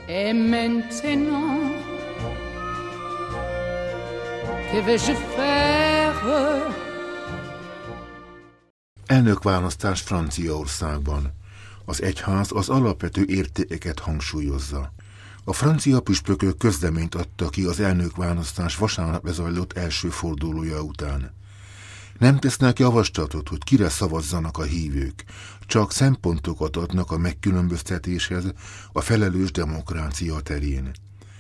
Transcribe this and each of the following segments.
Et maintenant, que vais-je faire? Elnökválasztás Franciaországban. Az egyház az alapvető értékeket hangsúlyozza. A francia püspökök közleményt adtak ki az elnökválasztás vasárnap lezajlott első fordulója után. Nem tesznek javaslatot, hogy kire szavazzanak a hívők, csak szempontokat adnak a megkülönböztetéshez a felelős demokrácia terén.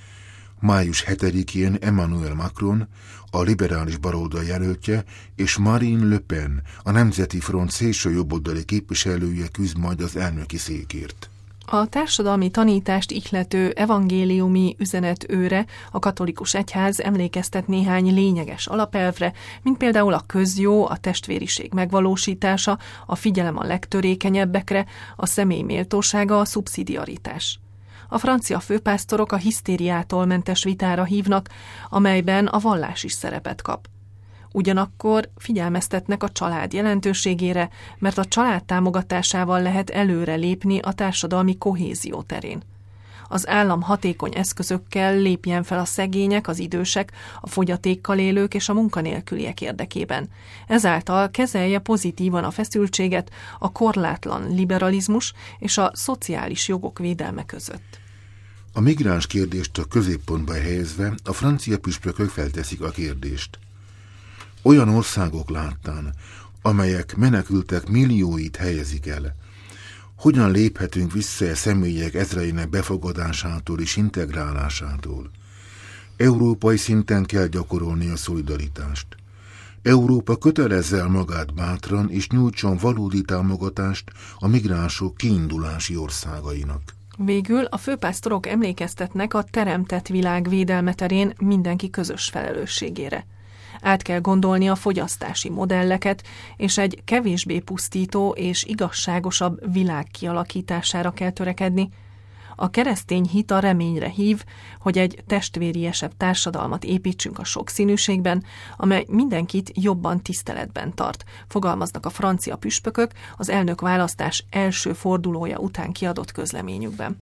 Május 7-én Emmanuel Macron, a liberális baloldal jelöltje, és Marine Le Pen, a Nemzeti Front szélső jobboldali képviselője küzd majd az elnöki székért. A társadalmi tanítást ihlető evangéliumi üzenetőre, a katolikus egyház emlékeztet néhány lényeges alapelvre, mint például a közjó, a testvériség megvalósítása, a figyelem a legtörékenyebbekre, a személy méltósága, a szubszidiaritás. A francia főpásztorok a hisztériától mentes vitára hívnak, amelyben a vallás is szerepet kap. Ugyanakkor figyelmeztetnek a család jelentőségére, mert a család támogatásával lehet előre lépni a társadalmi kohézió terén. Az állam hatékony eszközökkel lépjen fel a szegények, az idősek, a fogyatékkal élők és a munkanélküliek érdekében. Ezáltal kezelje pozitívan a feszültséget a korlátlan liberalizmus és a szociális jogok védelme között. A migráns kérdést a középpontba helyezve a francia püspökök felteszik a kérdést. Olyan országok láttán, amelyek menekültek millióit helyezik el, hogyan léphetünk vissza a személyek ezreinek befogadásától és integrálásától? Európai szinten kell gyakorolni a szolidaritást. Európa kötelezze el magát bátran és nyújtson valódi támogatást a migránsok kiindulási országainak. Végül a főpásztorok emlékeztetnek a teremtett világ védelme terén mindenki közös felelősségére. Át kell gondolni a fogyasztási modelleket, és egy kevésbé pusztító és igazságosabb világ kialakítására kell törekedni. A keresztény hit a reményre hív, hogy egy testvériesebb társadalmat építsünk a sokszínűségben, amely mindenkit jobban tiszteletben tart, fogalmaznak a francia püspökök az elnökválasztás első fordulója után kiadott közleményükben.